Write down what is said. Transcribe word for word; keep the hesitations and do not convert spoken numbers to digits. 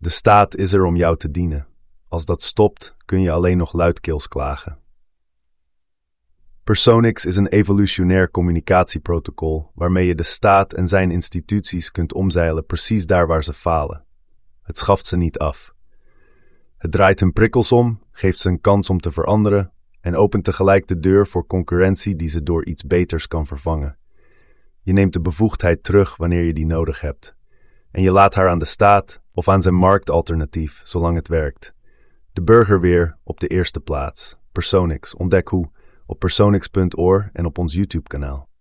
De staat is er om jou te dienen. Als dat stopt, kun je alleen nog luidkeels klagen. Personix is een evolutionair communicatieprotocol waarmee je de staat en zijn instituties kunt omzeilen precies daar waar ze falen. Het schaft ze niet af. Het draait hun prikkels om, geeft ze een kans om te veranderen en opent tegelijk de deur voor concurrentie die ze door iets beters kan vervangen. Je neemt de bevoegdheid terug wanneer je die nodig hebt. En je laat haar aan de staat of aan zijn marktalternatief, zolang het werkt. De burger weer op de eerste plaats. Personix, ontdek hoe op personix punt org en op ons YouTube-kanaal.